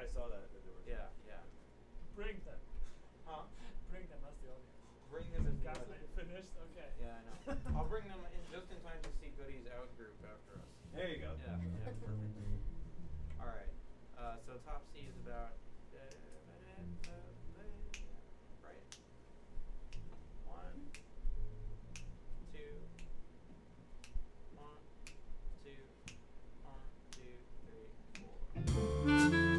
saw that. There were Yeah. Bring them. Huh? Bring them as the audience. Bring them as the Gaslight audience. finished? Okay. Yeah, I know. I'll bring them just in time to see Goody's out group after us. There you go. Yeah, perfect. All right. So top C is about right. 1, 2, 1, 2, 1, 2, 3, 4.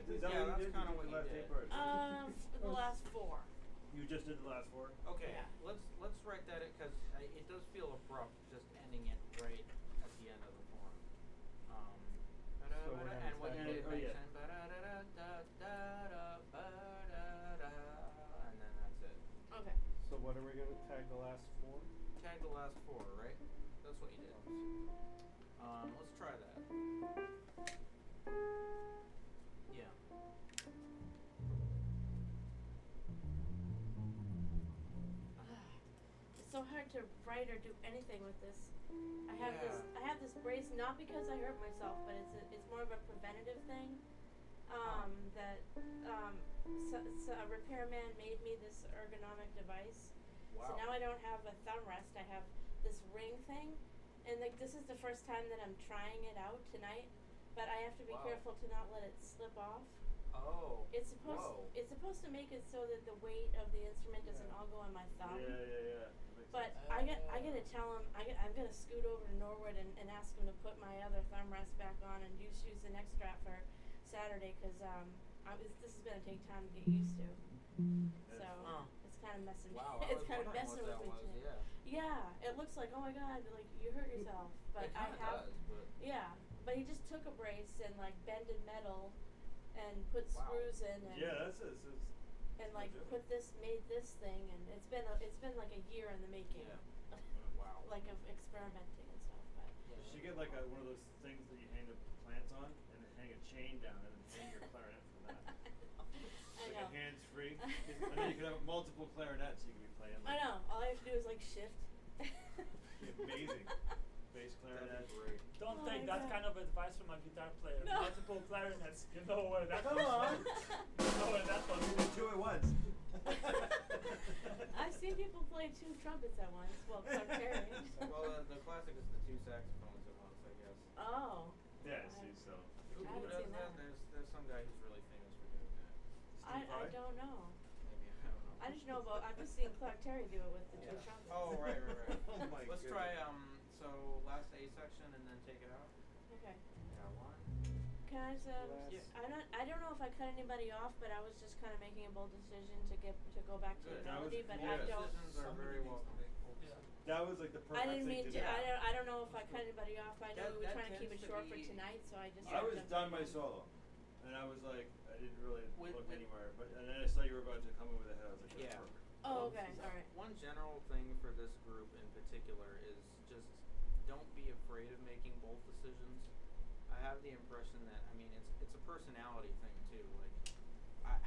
Is that Yeah, what you that's did? kinda You what did he the last did. tape or? The last 4. You just did the last 4? Okay, Yeah. let's write that in because it does feel abrupt just ending it right at the end of the form. So we're gonna And what you tag did it- oh, yeah. mention, ba-da-da-da-da-da-da, ba-da-da, and then that's it. Okay. So what are we gonna tag the last 4? Tag the last 4, right? That's what you did. Let's try that. Yeah. It's so hard to write or do anything with this. I have this brace not because I hurt myself, but it's more of a preventative thing. That so a repairman made me this ergonomic device. Wow. So now I don't have a thumb rest. I have this ring thing, and like this is the first time that I'm trying it out tonight. But I have to be Wow. careful to not let it slip off. Oh. It's supposed to make it so that the weight of the instrument doesn't Yeah. all go on my thumb. Yeah. That makes But sense. I gotta tell him I'm gonna scoot over to Norwood and ask him to put my other thumb rest back on and use the next strap for Saturday because this is gonna take time to get used to. So Huh. it's kind of messing. Wow, I it's was kind of wondering messing what with that me. was, today. Yeah, it looks like, oh my god, like you hurt yourself, but It I kinda have. does, but Yeah, but he just took a brace and like bended metal, and put Wow. screws in and. Yeah, that's And like made this thing, and it's been like a year in the making. Yeah. Wow. Like of experimenting and stuff, but. Yeah. You should get like one of those things that you hang the plants on, and then hang a chain down it, and hang your clarinet from that. I Like know. a hands free, and then you could have multiple clarinets you could be playing. I Like, know. All I have to do is like shift. Amazing. Bass clarinet. That'd be great. Don't Oh take my that God. kind of advice from a guitar player. No. Multiple clarinets. You know where that Come comes on. from. You know where that comes You from. did 2 at once. I've seen people play 2 trumpets at once. Well, Clark Well, the classic is the 2 saxophones at once, I guess. Oh. Yeah, I- see, so. Who I haven't does seen that? that. There's some guy who's really famous for doing that. I Vai? don't know. Maybe I don't know. I just know about. I've just seen Clark Terry do it with the 2 Yeah. trumpets. Oh right. Oh my Let's goodness. try so last A section and then take it out. Okay. Yeah, 1. Can I just, Yeah. I don't know if I cut anybody off, but I was just kind of making a bold decision to go back to Good. the That was melody, but cool. I Yeah. don't. Decisions are very welcome. Yeah. That was like the perfect I didn't thing mean to to. do. I don't know if I cut anybody off. But I know That- we were that trying to keep it tends to short for be- tonight, so I just. I was jumped done my in. solo, and I was like, I didn't really With- look with- anywhere, but and then I saw you were about to come over the head. I was like, that's Yeah. perfect. Oh, okay, all right. One general thing for this group in particular is just don't be afraid of making bold decisions. I have the impression that it's a personality thing too. Like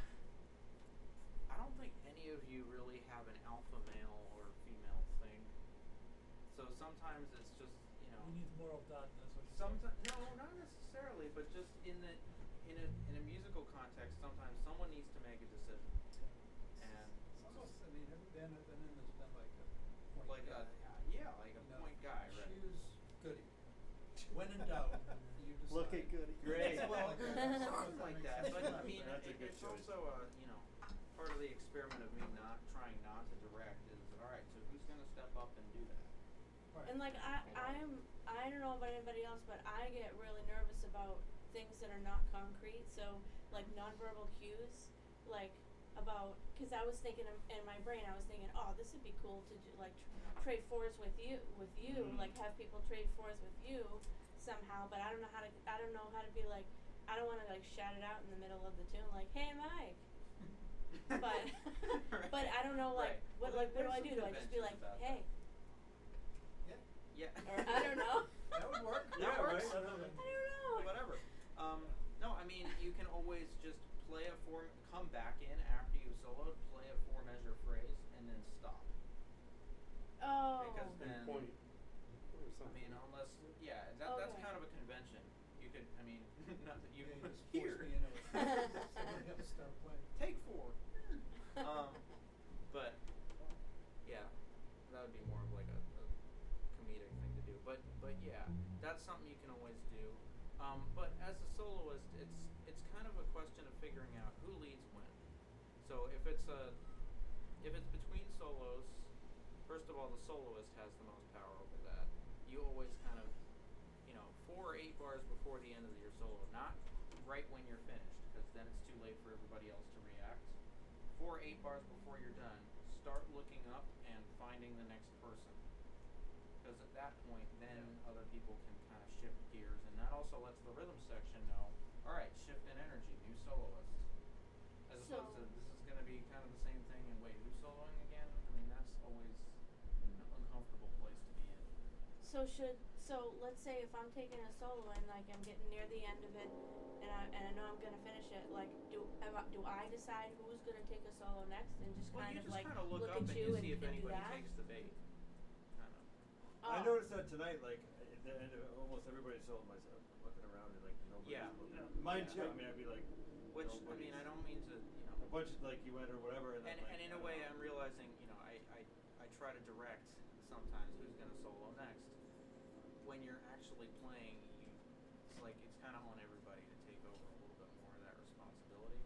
I don't think any of you really have an alpha male or female thing. So sometimes it's just We need more of that. That's what you're sometimes no, not necessarily, but just in a musical context, sometimes someone needs to make a decision. And It's almost, I mean, every band I've been in has been like a point like guy. like a You know, point guy, right? Choose Goody. When in doubt, you decide. Look at Goody. Great. Well, Something like that, but I mean, That's a good it's choice. also part of the experiment of me not trying not to direct is all right. So who's gonna step up and do that? Right. And like I don't know about anybody else, but I get really nervous about things that are not concrete. So like nonverbal cues, like about because I was thinking in my brain, I was thinking, oh, this would be cool to do, like trade fours with you, Mhm. like have people trade fours with you somehow. But I don't know how to be like, I don't want to like shout it out in the middle of the tune, like, hey Mike. But but I don't know like Right. what Well, like what do there's I some do? Do I just be like, conventions about hey? Yeah, Yeah. Or I don't know. that would work. That Yeah, works. right? I don't know. Whatever. No, I mean you can always just play a come back in after you soloed, play a 4-measure phrase, and then stop. Oh. Because And then point or I something. mean, unless that's Okay. kind of a convention. You could, I mean, not that you Yeah, you just here. force me into it. Somebody else start playing. Take 4. But yeah, that would be more of like a comedic thing to do. But yeah, that's something you can always do. But as a soloist, it's kind of a question of figuring out who leads when. So if it's between solos, first of all, the soloist has the most power over that. You always kind of 4 or 8 bars before the end of your solo, not right when you're finished. because then it's too late for everybody else to react. 4 8 bars before you're done, start looking up and finding the next person. Because at that point, then other people can kind of shift gears, and that also lets the rhythm section know, all right, shift in energy, new soloist. As So- opposed to, this is going to be kind of the same thing, and wait, who's soloing again? I mean, that's always an uncomfortable place to be in. So let's say if I'm taking a solo and like I'm getting near the end of it and I know I'm gonna finish it, like do I decide who's gonna take a solo next and just Well, kind you of just like kind of look up at and you you see if and do anybody that? takes the bait. Kind of. I Oh. noticed that tonight, like, at the end of almost everybody sold myself. Looking around and like nobody's Yeah. looking. Yeah. Mine Yeah. too. I mean, I'd be like, Which, I nobody's- mean, I don't mean to, a bunch of like you went or whatever, and then like, and in I a don't way, know. I'm realizing, I try to direct sometimes who's gonna solo next. When you're actually playing, it's like it's kind of on everybody to take over a little bit more of that responsibility.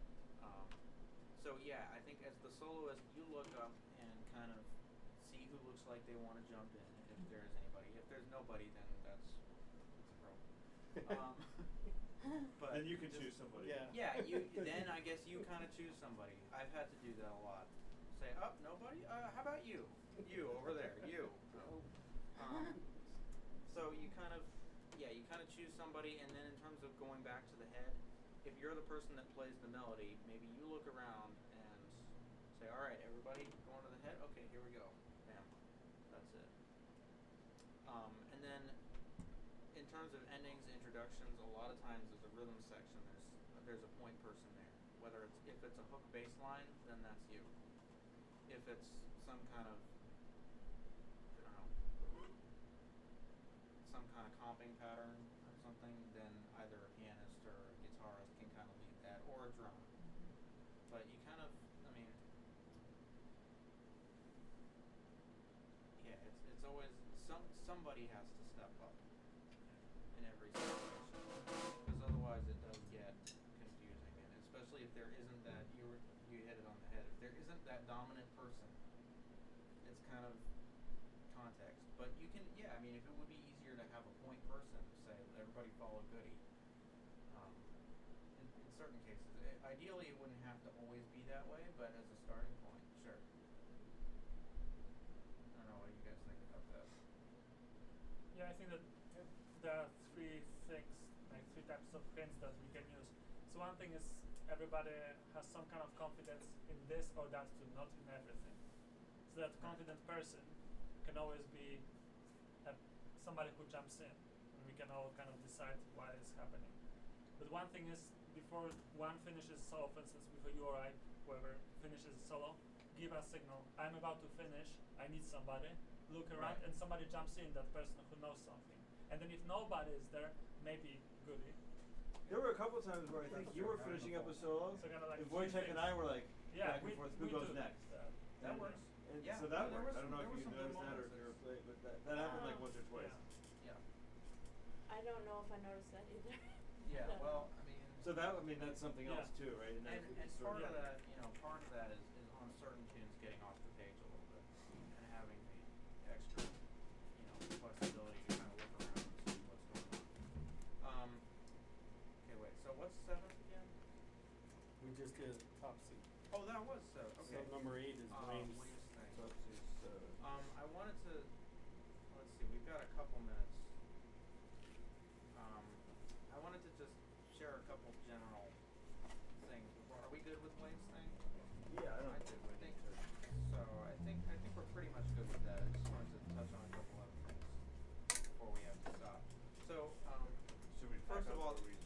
So yeah, I think as the soloist, you look up and kind of see who looks like they want to jump in, if there is anybody. If there's nobody, then that's a problem. But Then you can just- choose somebody. Yeah. Yeah, then I guess you kind of choose somebody. I've had to do that a lot. Say, oh, nobody? How about you? You over there, you. So you kind of choose somebody, and then in terms of going back to the head, if you're the person that plays the melody, maybe you look around and say, all right, everybody going to the head? Okay, here we go. Bam. That's it. And then in terms of endings, introductions, a lot of times there's a rhythm section. There's a point person there. Whether if it's a hook bass line, then that's you. If it's some kind of, I don't know, some kind of comping pattern or something, then either a pianist or a guitarist can kind of lead that, or a drummer. But you kind of, I mean, yeah, it's always somebody has to step up in every situation, because otherwise it does get confusing, and especially if there isn't that, you hit it on the head, if there isn't that dominant person, it's kind of context. But you can, yeah, I mean, if it would be easier to have a point person, say everybody follow Goody, in certain cases, ideally it wouldn't have to always be that way, but as a starting point, sure. I don't know, what do you guys think about that? Yeah, I think that there are 3 things, like 3 types of hints that we can use. So one thing is everybody has some kind of confidence in this or that too, not in everything. So that confident person can always be somebody who jumps in, and we can all kind of decide why it's happening. But one thing is, before one finishes solo, for instance, before you or I, whoever finishes solo, give a signal, I'm about to finish, I need somebody, look around, Right. and somebody jumps in, that person who knows something. And then if nobody is there, maybe Goody. There were a couple times where I think you were finishing up a solo, So kinda like and 3 Wojciech and I things. were like Yeah, back and we, forth, we who goes do next? That And- works. And Yeah, so that there worked. was I don't know there if was you some good noticed that or moments if you were there. playing, but that happened like once or twice. Yeah. I don't know if I noticed that either. Yeah, well, I mean, So that's something else Yeah. too, right? And, and that's sort part of of that, part of that is on certain tunes getting off the page a little bit and having the extra, flexibility to kind of look around and see what's going on. Okay, wait. So what's 7th again? We just did top C. Oh, that was 7. Okay. So number 8 is Wayne's. Wayne's thing. So it's just, I wanted to. Let's see. We've got a couple minutes. I wanted to just share a couple general things before. Are we good with Wayne's thing? yeah, I don't I think so. I think we're pretty much good with that. I just wanted to touch on a couple other things before we have to stop. So, Should we first back of up all, or we-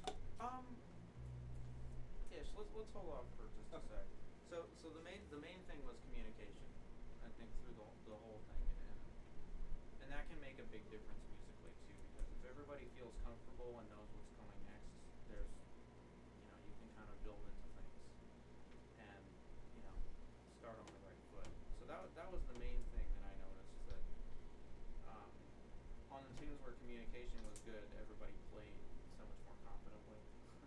ish. Let's hold off for just a sec. So the main thing was communication. I think through the whole thing, and that can make a big difference musically too, because if everybody feels comfortable and knows what's coming next, there's, you can kind of build into things, and start on the right foot. So that was the main thing that I noticed, that on the tunes where communication was good, everybody played so much more confidently.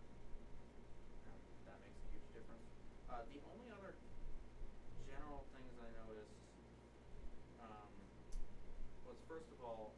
That makes a huge difference. The only other general things I noticed was, first of all,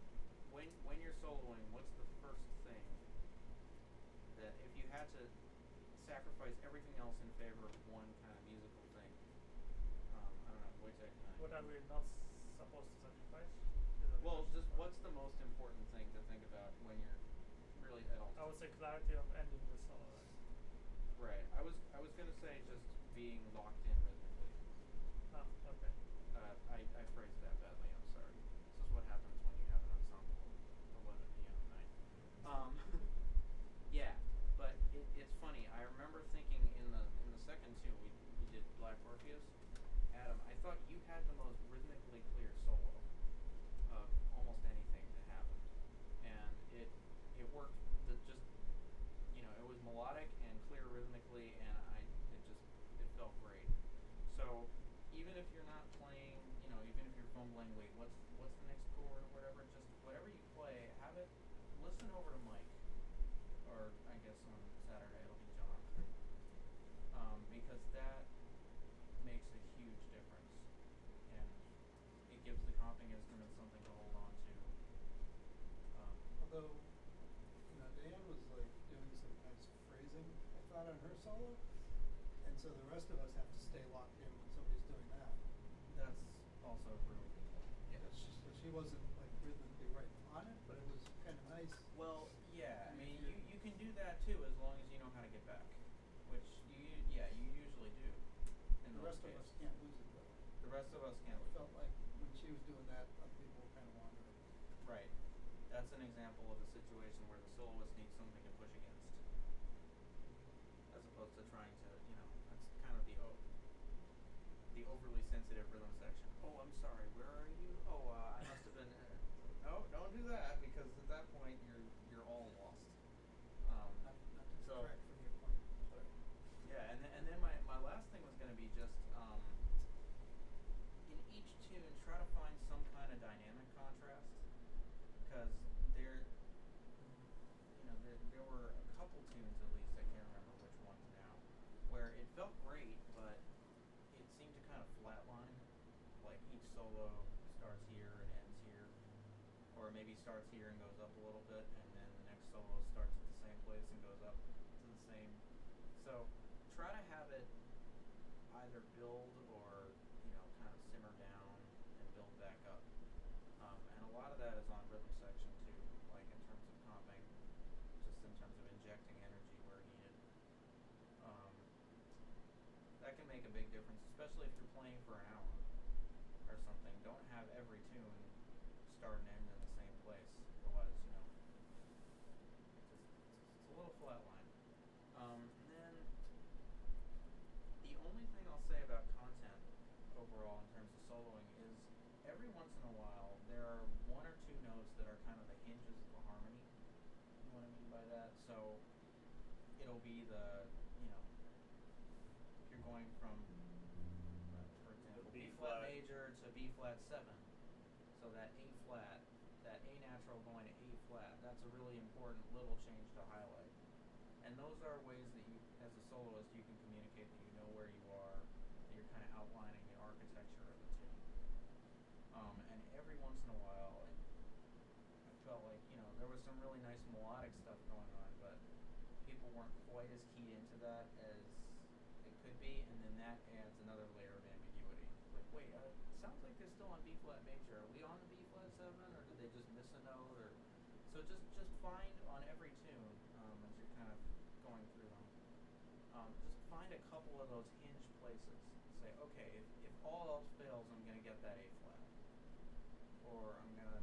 when you're soloing, what's the first thing that if you had to sacrifice everything else in favor of one kind of musical thing. I don't know, Wojtek and I. What are we not supposed to sacrifice? Well, just what's the most important thing to think about when you're really at all? I would say clarity of ending the solo, right? Right. I was gonna say just being locked in rhythmically. Ah, okay. I phrased that badly. I'm sorry. This is what happens when you have an ensemble of 11 p.m. at night. Yeah, but it's funny. I remember thinking in the second two we did Black Orpheus. Adam, I thought you had the most rhythmically clear solo of almost anything that happened, and it worked. It was melodic and clear rhythmically, and it felt great. So even if you're not playing, even if you're fumbling, wait, what's the next chord or whatever, just whatever you play, have it listen over to Mike, or I guess on Saturday it'll be John, because that makes a huge difference, and it gives the comping instrument something to hold on to. Although, Diane was like doing some nice phrasing, I thought, on her solo, and so the rest of us have to stay locked in when somebody's doing that. That's also a really good point. Yeah. So she wasn't like rhythmically right on it, but it was kind of nice. Well, yeah. I mean, If you're- you can do that too as long as you know how to get back, which you usually do. In The those rest of cases. us can't lose it though. The rest of us can't. It felt like when she was doing that, other people were kind of wandering. Right. That's an example of a situation where the soloist needs something to push against, as opposed to trying to, that's kind of the overly sensitive rhythm section. Oh, I'm sorry. Where are you? Oh, I must have been. No, don't do that, because at that point you're all lost. Not to So- detract from your point. But Yeah, and then my last thing was going to be just in each tune try to find some kind of dynamic contrast, because there were a couple tunes at least, I can't remember which ones now, where it felt great but it seemed to kind of flatline, like each solo starts here and ends here, or maybe starts here and goes up a little bit, and then the next solo starts at the same place and goes up to the same. So try to have it either build or kind of simmer down and build back up, and a lot of that is on rhythm section too, like in terms of comping, just in terms of injecting energy where needed. That can make a big difference, especially if you're playing for an hour or something. Don't have every tune start and end in the same place, otherwise it's a little flatline. And then the only thing I'll say about content overall in terms of soloing is every once in a while there are one or two notes that are kind of the hinges of the harmony. You know what I mean by that? So it'll be if you're going from, for example, B B flat flat. major to B flat 7, so that A flat, that A natural going to A flat, that's a really important little change to highlight. And those are ways that you, as a soloist, you can communicate that you know where you are, that you're kind of outlining the architecture of the tune. And every once in a while, I felt like, there was some really nice melodic stuff going on, but people weren't quite as keyed into that as it could be, and then that adds another layer of ambiguity. Like, wait, it sounds like they're still on B flat major. Are we on the B flat 7, or did they just miss a note? Or so just find on every tune, as you're kind of going through them, just find a couple of those hinge places. Say, okay, if all else fails, I'm gonna get that A flat, or I'm gonna,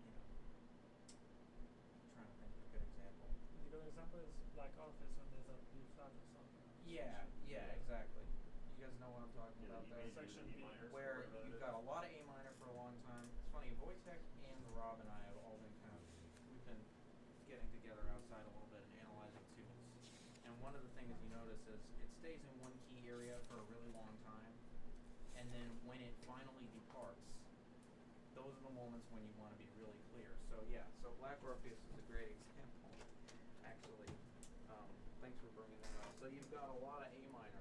trying to think of a good example. A good example is Black Orpheus when there's a B flat or something. Yeah, exactly. You guys know what I'm talking Yeah, about you there? made Section E B. minor, so Where whatever you've that got a is. lot of A minor for a long time. It's funny, Wojtek and Rob and I have all been we've been getting together outside a little bit and analyzing tunes. And one of the things you notice is it stays in one key area for a really long time, and then when it finally departs, those are the moments when you want to be really clear. So Black Orpheus is a great example, actually. Thanks for bringing that up. So you've got a lot of A minor.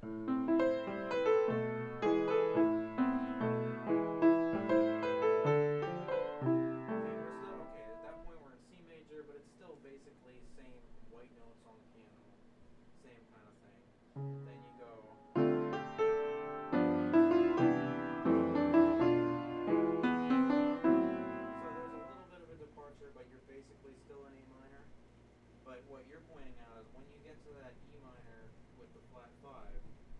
Okay, at that point we're in C major, but it's still basically same white notes on the piano, same kind of thing. you're pointing out is when you get to that E minor with the flat 5,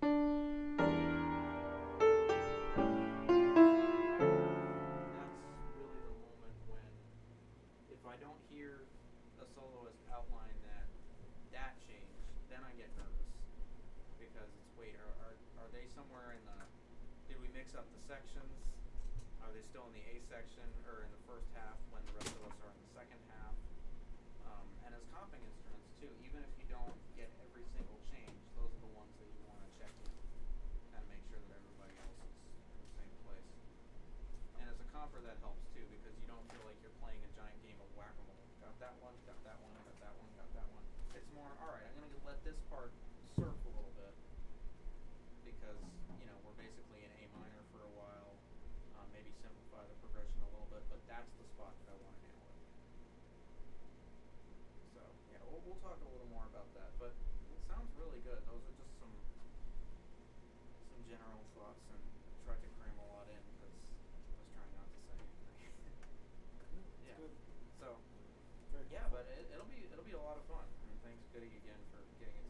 that's really the moment when, if I don't hear a soloist outline that change, then I get nervous. Because it's, wait, are they somewhere in the, did we mix up the sections? Are they still in the A section or in the first half when the rest of us are in the second half? And as comping instruments too, even if you don't get every single change, those are the ones that you want to check in, kind of make sure that everybody else is in the same place. And as a comper, that helps too, because you don't feel like you're playing a giant game of whack-a-mole. Got that one, got that one, got that one, got that one. It's more, alright, I'm gonna let this part surf a little bit, because, you know, we're basically in A minor for a while, maybe simplify the progression a little bit, but that's the spot that I want to nail it. So, yeah, we'll talk a little more about that, but it sounds really good. Those are just some general thoughts, and I tried to cram a lot in because I was trying not to say anything. Yeah. Good. So, Very yeah, helpful. but it'll be a lot of fun. And thanks, Goody, again for getting